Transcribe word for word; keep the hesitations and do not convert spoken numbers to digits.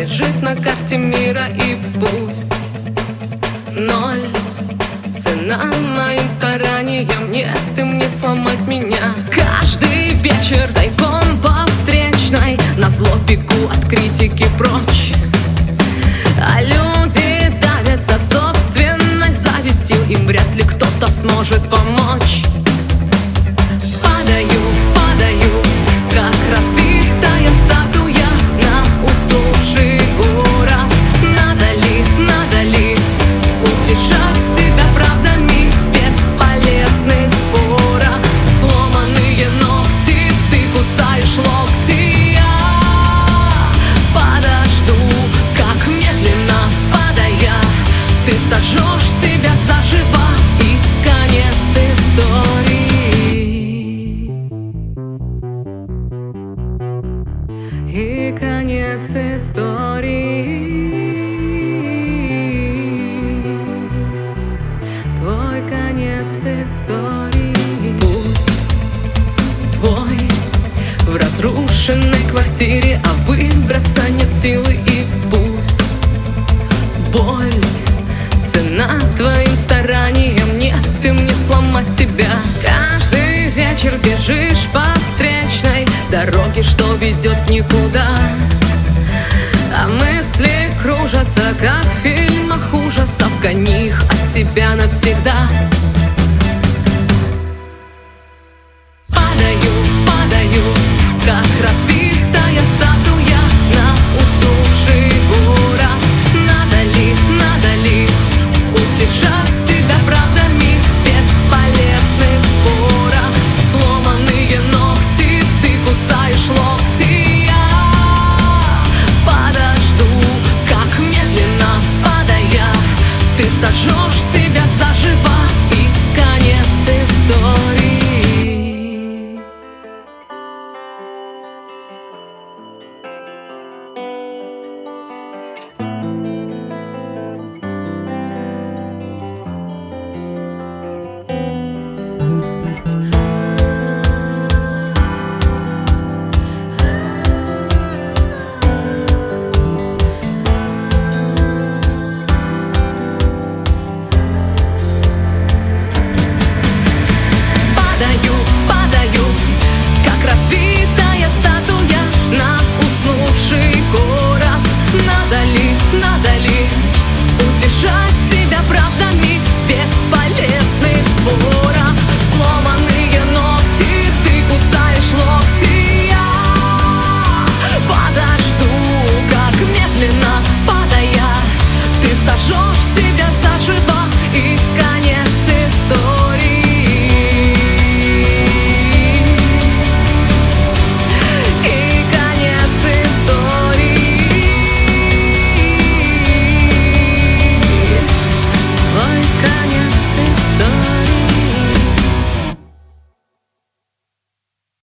лежит на карте мира, и пусть ноль цена моим стараниям, нет им не сломать меня. Каждый вечер тайком по встречной назло бегу от критики прочь, а люди давятся собственной завистью, им вряд ли кто-то сможет помочь. Падаю, падаю, как разбитая статуя на уснувший город. Надо ли, надо ли утешать себя правдами в бесполезных спорах? Сломанные ногти, ты кусаешь локти, я подожду, как медленно падая, ты сожжешь себя заживо, и конец истории. И конец истории. Твой конец истории. Путь твой в разрушенной квартире, а выбраться нет силы, и пусть боль цена твоим стараниям, нет им не сломать тебя. Каждый вечер бежишь по встречной дороге, что ведет в никуда, а мысли кружатся, как в фильмах ужасов, гони их от себя навсегда.